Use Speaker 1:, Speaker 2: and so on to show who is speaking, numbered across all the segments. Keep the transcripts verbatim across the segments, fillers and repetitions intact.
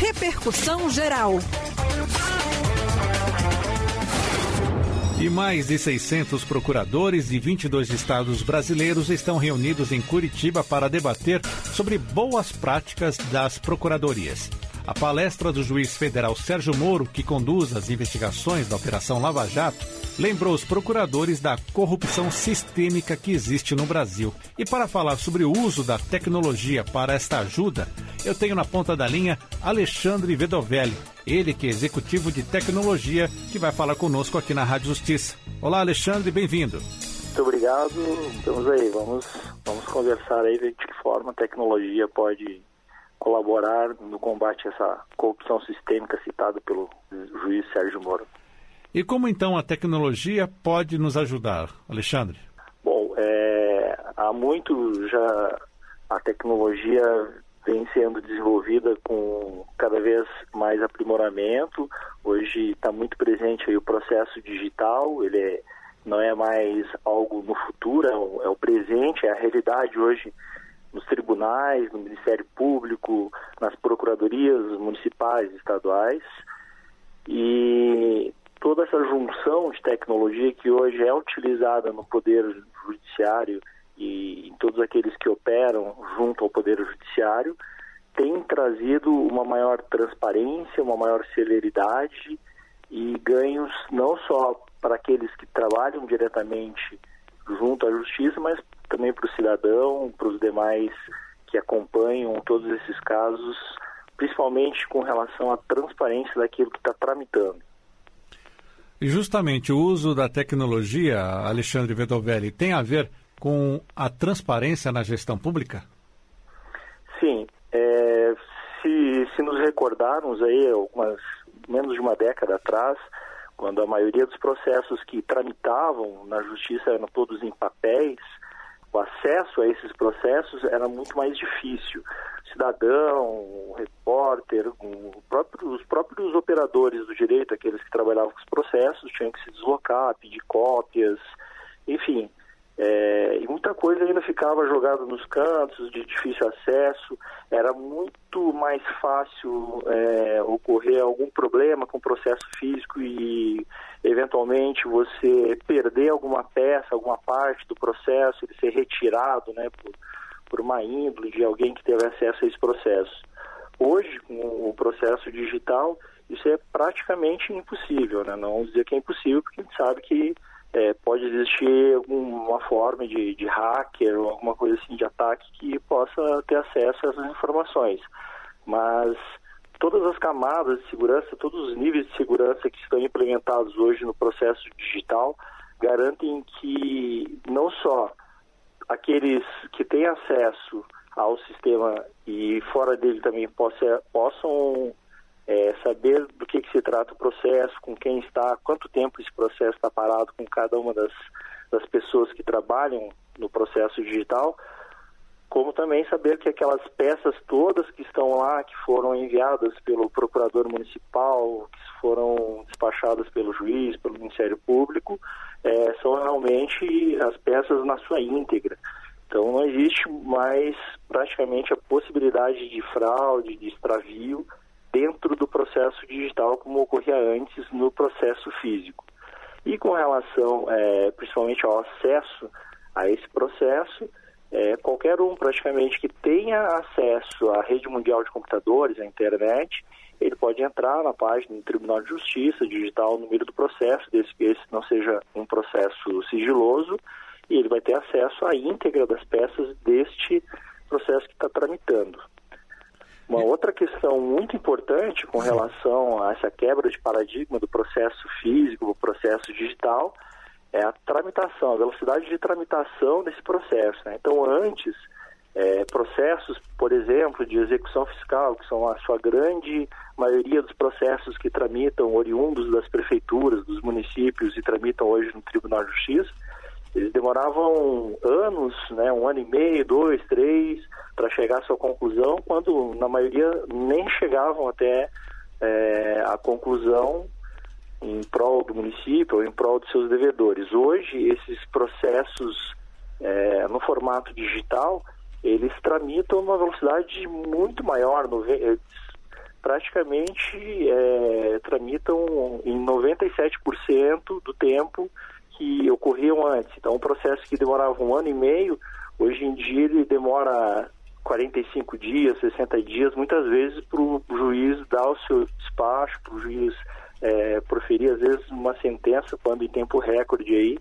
Speaker 1: Repercussão Geral.
Speaker 2: E mais de seiscentos procuradores de vinte e dois estados brasileiros estão reunidos em Curitiba para debater sobre boas práticas das procuradorias. A palestra do juiz federal Sérgio Moro, que conduz as investigações da Operação Lava Jato, lembrou os procuradores da corrupção sistêmica que existe no Brasil. E para falar sobre o uso da tecnologia para esta ajuda, eu tenho na ponta da linha Alexandre Vedovelli, ele que é executivo de tecnologia, que vai falar conosco aqui na Rádio Justiça. Olá, Alexandre, bem-vindo.
Speaker 3: Muito obrigado. Estamos aí, vamos, vamos conversar aí de que forma a tecnologia pode colaborar no combate a essa corrupção sistêmica citada pelo juiz Sérgio Moro.
Speaker 2: E como então a tecnologia pode nos ajudar, Alexandre?
Speaker 3: Bom, é, há muito já a tecnologia vem sendo desenvolvida com cada vez mais aprimoramento. Hoje está muito presente aí o processo digital, ele é, não é mais algo no futuro, é o, é o presente, é a realidade hoje nos tribunais, no Ministério Público, nas procuradorias municipais e estaduais. E toda essa junção de tecnologia que hoje é utilizada no Poder Judiciário e em todos aqueles que operam junto ao Poder Judiciário tem trazido uma maior transparência, uma maior celeridade e ganhos não só para aqueles que trabalham diretamente junto à Justiça, mas também para o cidadão, para os demais que acompanham todos esses casos, principalmente com relação à transparência daquilo que está tramitando.
Speaker 2: E justamente o uso da tecnologia, Alexandre Vedovelli, tem a ver com a transparência na gestão pública?
Speaker 3: Sim. É, se, se nos recordarmos aí, algumas, menos de uma década atrás, quando a maioria dos processos que tramitavam na Justiça eram todos em papéis, o acesso a esses processos era muito mais difícil. O cidadão, o repórter, o próprio, os próprios operadores do direito, aqueles que trabalhavam com os processos, tinham que se deslocar, pedir cópias, enfim. É, e muita coisa ainda ficava jogada nos cantos, de difícil acesso. Era muito mais fácil é, ocorrer algum problema com o processo físico e eventualmente você perder alguma peça, alguma parte do processo, ele ser retirado, né, por, por uma índole de alguém que teve acesso a esse processo. Hoje, com o processo digital, isso é praticamente impossível, né? Não vamos dizer que é impossível, porque a gente sabe que É, pode existir alguma forma de, de hacker ou alguma coisa assim de ataque que possa ter acesso a essas informações. Mas todas as camadas de segurança, todos os níveis de segurança que estão implementados hoje no processo digital garantem que não só aqueles que têm acesso ao sistema e fora dele também possa, possam É, saber do que, que se trata o processo, com quem está, quanto tempo esse processo está parado com cada uma das, das pessoas que trabalham no processo digital, como também saber que aquelas peças todas que estão lá, que foram enviadas pelo procurador municipal, que foram despachadas pelo juiz, pelo Ministério Público, é, são realmente as peças na sua íntegra. Então não existe mais praticamente a possibilidade de fraude, de extravio, dentro do processo digital, como ocorria antes no processo físico. E com relação, é, principalmente ao acesso a esse processo, é, qualquer um praticamente que tenha acesso à rede mundial de computadores, à internet, ele pode entrar na página do Tribunal de Justiça, digitar o número do processo, desde que esse não seja um processo sigiloso, e ele vai ter acesso à íntegra das peças deste processo que está tramitando. Uma outra questão muito importante com relação a essa quebra de paradigma do processo físico, do processo digital, é a tramitação, a velocidade de tramitação desse processo, né? Então, antes, é, processos, por exemplo, de execução fiscal, que são a sua grande maioria dos processos que tramitam oriundos das prefeituras, dos municípios e tramitam hoje no Tribunal de Justiça, eles demoravam anos, né, um ano e meio, dois, três, para chegar à sua conclusão, quando na maioria nem chegavam até é, a conclusão em prol do município ou em prol dos seus devedores. Hoje, esses processos é, no formato digital, eles tramitam uma velocidade muito maior, praticamente é, tramitam em noventa e sete por cento do tempo que ocorriam antes. Então, um processo que demorava um ano e meio, hoje em dia ele demora quarenta e cinco dias, sessenta dias, muitas vezes para o juiz dar o seu despacho, para o juiz é, proferir, às vezes, uma sentença, quando em tempo recorde aí.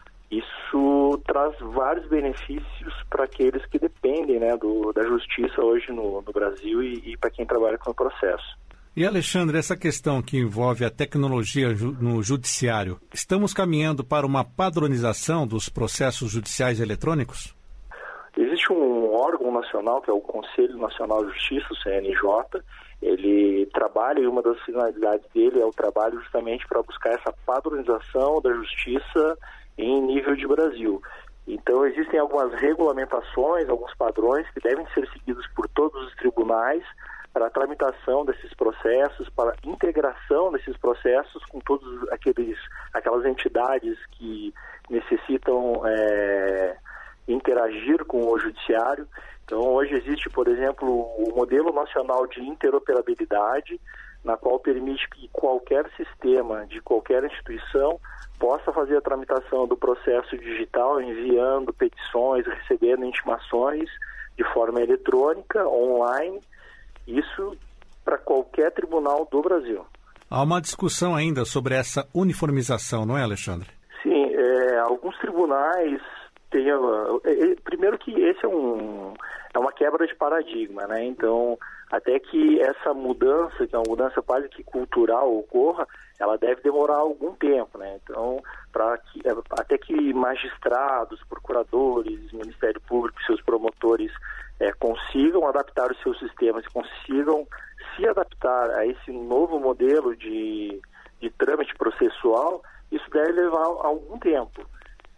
Speaker 3: Isso traz vários benefícios para aqueles que dependem, né, do, da justiça hoje no, no Brasil e, e para quem trabalha com o processo.
Speaker 2: E, Alexandre, essa questão que envolve a tecnologia ju- no judiciário, estamos caminhando para uma padronização dos processos judiciais eletrônicos?
Speaker 3: Existe um órgão nacional, que é o Conselho Nacional de Justiça, o C N J. Ele trabalha, e uma das finalidades dele é o trabalho justamente para buscar essa padronização da justiça em nível de Brasil. Então, existem algumas regulamentações, alguns padrões que devem ser seguidos por todos os tribunais para a tramitação desses processos, para a integração desses processos com todos aqueles aquelas entidades que necessitam é, interagir com o judiciário. Então, hoje existe, por exemplo, o modelo nacional de interoperabilidade, na qual permite que qualquer sistema de qualquer instituição possa fazer a tramitação do processo digital, enviando petições, recebendo intimações de forma eletrônica, online, isso para qualquer tribunal do Brasil.
Speaker 2: Há uma discussão ainda sobre essa uniformização, não é, Alexandre?
Speaker 3: Sim, é, alguns tribunais têm... É, primeiro que esse é, um, é uma quebra de paradigma, né? Então, até que essa mudança, que é uma mudança quase que cultural, ocorra, ela deve demorar algum tempo, né? Então, para que, até que magistrados, procuradores, Ministério Público, seus promotores é, consigam adaptar os seus sistemas, consigam se adaptar a esse novo modelo de, de trâmite processual, isso deve levar algum tempo.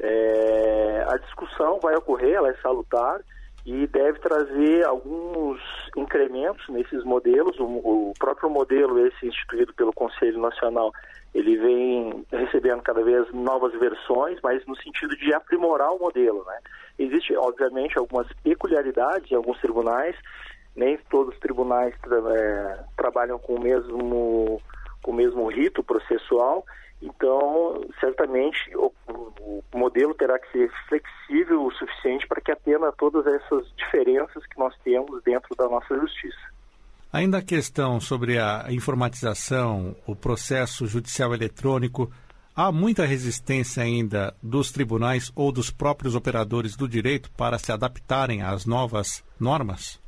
Speaker 3: É, a discussão vai ocorrer, ela é salutar, e deve trazer alguns incrementos nesses modelos. O, o próprio modelo, esse instituído pelo Conselho Nacional, ele vem recebendo cada vez novas versões, mas no sentido de aprimorar o modelo, né? Existem, obviamente, algumas peculiaridades em alguns tribunais, nem todos os tribunais tra é, trabalham com o mesmo, com o mesmo rito processual. Então, certamente, o, o modelo terá que ser flexível o suficiente para que atenda a todas essas diferenças que nós temos dentro da nossa justiça.
Speaker 2: Ainda a questão sobre a informatização, o processo judicial eletrônico, há muita resistência ainda dos tribunais ou dos próprios operadores do direito para se adaptarem às novas normas?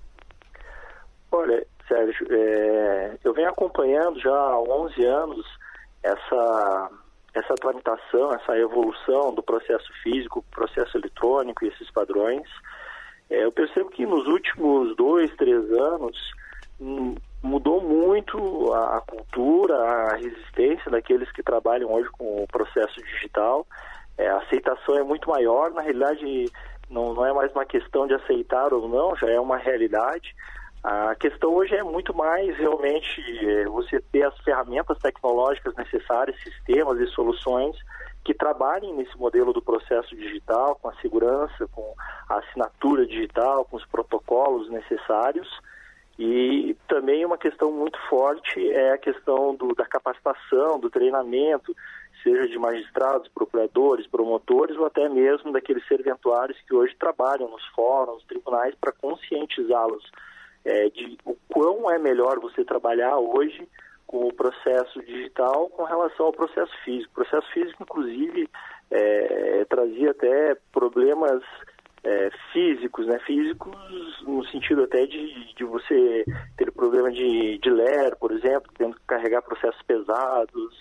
Speaker 3: Olha, Sérgio, é, eu venho acompanhando já há onze anos essa, essa tramitação, essa evolução do processo físico, processo eletrônico e esses padrões. É, eu percebo que nos últimos dois, três anos hum, mudou muito a, a cultura, a resistência daqueles que trabalham hoje com o processo digital. É, a aceitação é muito maior, na realidade não, não é mais uma questão de aceitar ou não, já é uma realidade. A questão hoje é muito mais realmente é, você ter as ferramentas tecnológicas necessárias, sistemas e soluções que trabalhem nesse modelo do processo digital, com a segurança, com a assinatura digital, com os protocolos necessários. E também uma questão muito forte é a questão do, da capacitação, do treinamento, seja de magistrados, procuradores, promotores ou até mesmo daqueles serventuários que hoje trabalham nos fóruns, tribunais, para conscientizá-los É, de o quão é melhor você trabalhar hoje com o processo digital com relação ao processo físico. O processo físico, inclusive, é, trazia até problemas é, físicos, né? Físicos no sentido até de, de você ter problema de, de ler, por exemplo, tendo que carregar processos pesados,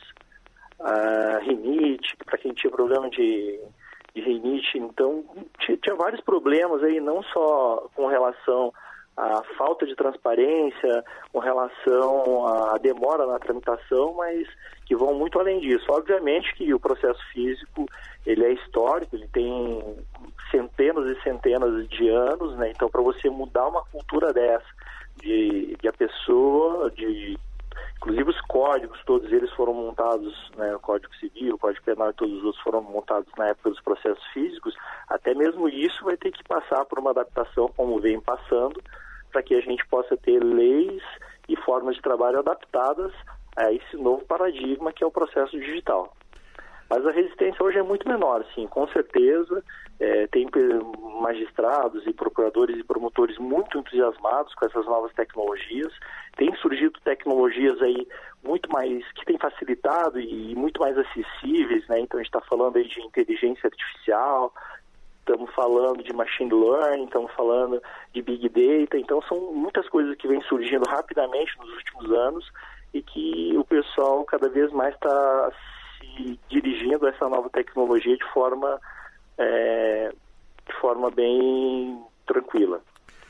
Speaker 3: a rinite, para quem tinha problema de, de rinite. Então, tinha, tinha vários problemas aí, não só com relação a falta de transparência, com relação à demora na tramitação, mas que vão muito além disso. Obviamente que o processo físico, ele é histórico, ele tem centenas e centenas de anos, né? Então, para você mudar uma cultura dessa, de, de a pessoa, de, inclusive os códigos, todos eles foram montados, né? O Código Civil, o Código Penal e todos os outros foram montados na época dos processos físicos, até mesmo isso vai ter que passar por uma adaptação, como vem passando, para que a gente possa ter leis e formas de trabalho adaptadas a esse novo paradigma que é o processo digital. Mas a resistência hoje é muito menor, sim, com certeza. É, tem magistrados e procuradores e promotores muito entusiasmados com essas novas tecnologias. Tem surgido tecnologias aí muito mais, que têm facilitado e muito mais acessíveis, né? Então a gente está falando aí de inteligência artificial, estamos falando de machine learning, estamos falando de big data. Então são muitas coisas que vêm surgindo rapidamente nos últimos anos e que o pessoal cada vez mais está se dirigindo a essa nova tecnologia de forma, é, de forma bem tranquila.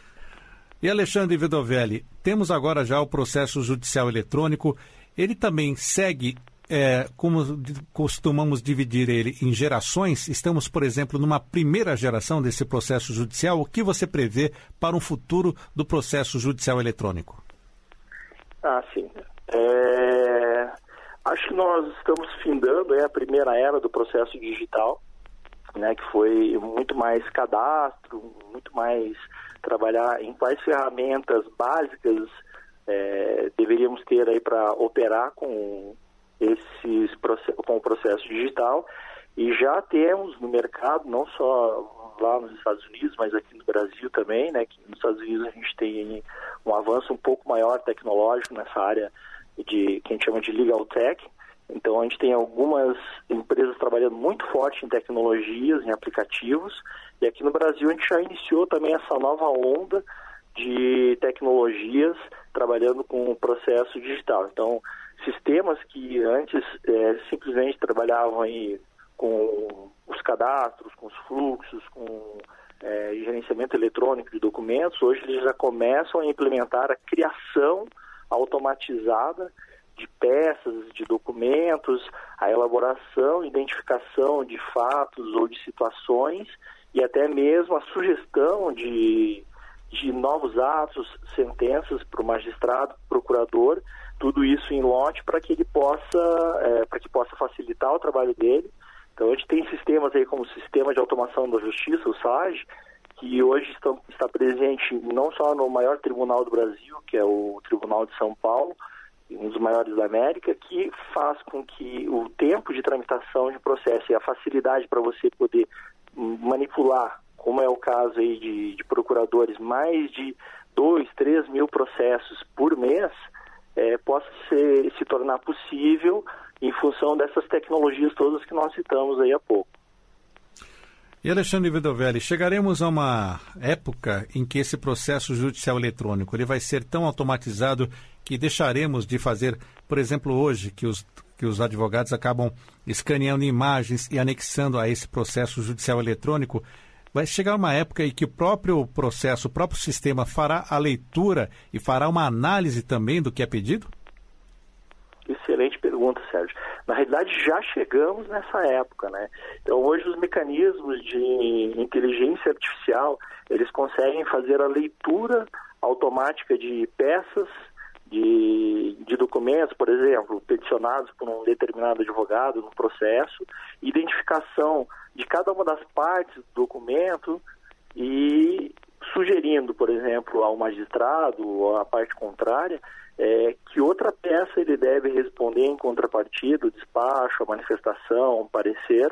Speaker 2: E Alexandre Vidovelli, temos agora já o processo judicial eletrônico. Ele também segue, é, como costumamos dividir ele em gerações. Estamos, por exemplo, numa primeira geração desse processo judicial. O que você prevê para um futuro do processo judicial eletrônico?
Speaker 3: Ah, sim. É... Acho que nós estamos findando é, a primeira era do processo digital, né, que foi muito mais cadastro, muito mais trabalhar em quais ferramentas básicas é, deveríamos ter aí para operar com, esses, com o processo digital. E já temos no mercado, não só lá nos Estados Unidos, mas aqui no Brasil também, né, que nos Estados Unidos a gente tem um avanço um pouco maior tecnológico nessa área de que a gente chama de legal tech. Então a gente tem algumas empresas trabalhando muito forte em tecnologias, em aplicativos, e aqui no Brasil a gente já iniciou também essa nova onda de tecnologias trabalhando com o processo digital. Então sistemas que antes é, simplesmente trabalhavam aí com os cadastros, com os fluxos, com é, gerenciamento eletrônico de documentos, hoje eles já começam a implementar a criação automatizada de peças, de documentos, a elaboração, identificação de fatos ou de situações e até mesmo a sugestão de, de novos atos, sentenças para o magistrado, procurador, tudo isso em lote para que ele possa, é, para que possa facilitar o trabalho dele. Então a gente tem sistemas aí como o Sistema de Automação da Justiça, o SAGE, que hoje estão, está presente não só no maior tribunal do Brasil, que é o Tribunal de São Paulo, um dos maiores da América, que faz com que o tempo de tramitação de processo e a facilidade para você poder manipular, como é o caso aí de, de procuradores, mais de dois, três mil processos por mês, é, possa ser, se tornar possível em função dessas tecnologias todas que nós citamos aí há pouco.
Speaker 2: E Alexandre Vidovelli, chegaremos a uma época em que esse processo judicial eletrônico ele vai ser tão automatizado que deixaremos de fazer, por exemplo, hoje, que os, que os advogados acabam escaneando imagens e anexando a esse processo judicial eletrônico. Vai chegar uma época em que o próprio processo, o próprio sistema fará a leitura e fará uma análise também do que é pedido?
Speaker 3: Excelente pergunta, Sérgio. Na realidade, já chegamos nessa época, né? Então, hoje, os mecanismos de inteligência artificial, eles conseguem fazer a leitura automática de peças, de, de documentos, por exemplo, peticionados por um determinado advogado no processo, identificação de cada uma das partes do documento e sugerindo, por exemplo, ao magistrado ou à parte contrária, É, que outra peça ele deve responder em contrapartida, o despacho, a manifestação, o parecer,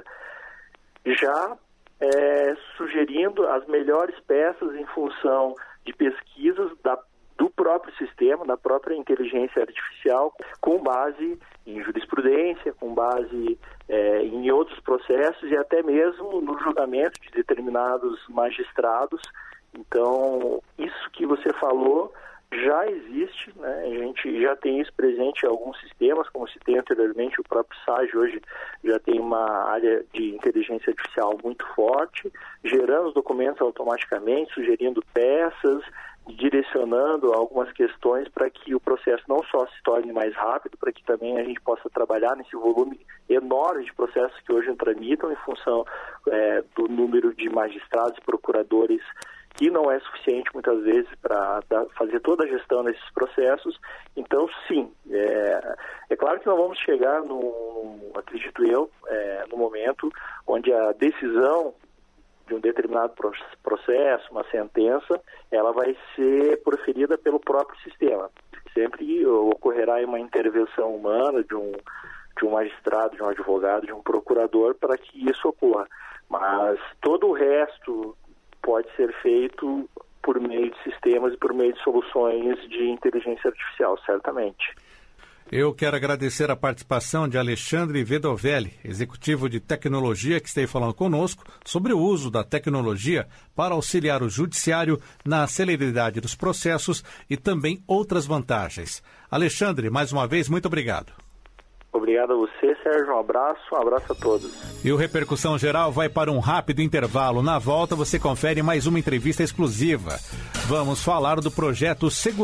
Speaker 3: já é, sugerindo as melhores peças em função de pesquisas da, do próprio sistema, da própria inteligência artificial, com base em jurisprudência, com base é, em outros processos e até mesmo no julgamento de determinados magistrados. Então, isso que você falou já existe, né? A gente já tem isso presente em alguns sistemas, como citei anteriormente, o próprio SAGE hoje já tem uma área de inteligência artificial muito forte, gerando os documentos automaticamente, sugerindo peças, direcionando algumas questões para que o processo não só se torne mais rápido, para que também a gente possa trabalhar nesse volume enorme de processos que hoje tramitam em função é, do número de magistrados e procuradores, que não é suficiente muitas vezes para fazer toda a gestão desses processos. Então, sim, é, é claro que não vamos chegar, no, acredito eu, é, no momento onde a decisão de um determinado processo, uma sentença, ela vai ser proferida pelo próprio sistema. Sempre ocorrerá uma intervenção humana de um, de um magistrado, de um advogado, de um procurador para que isso ocorra. Mas todo o resto pode ser feito por meio de sistemas e por meio de soluções de inteligência artificial, certamente.
Speaker 2: Eu quero agradecer a participação de Alexandre Vedovelli, executivo de tecnologia, que esteve falando conosco sobre o uso da tecnologia para auxiliar o judiciário na celeridade dos processos e também outras vantagens. Alexandre, mais uma vez, muito obrigado.
Speaker 3: Obrigado a você, Sérgio. Um abraço, um abraço a todos.
Speaker 2: E o Repercussão Geral vai para um rápido intervalo. Na volta, você confere mais uma entrevista exclusiva. Vamos falar do projeto Segurança.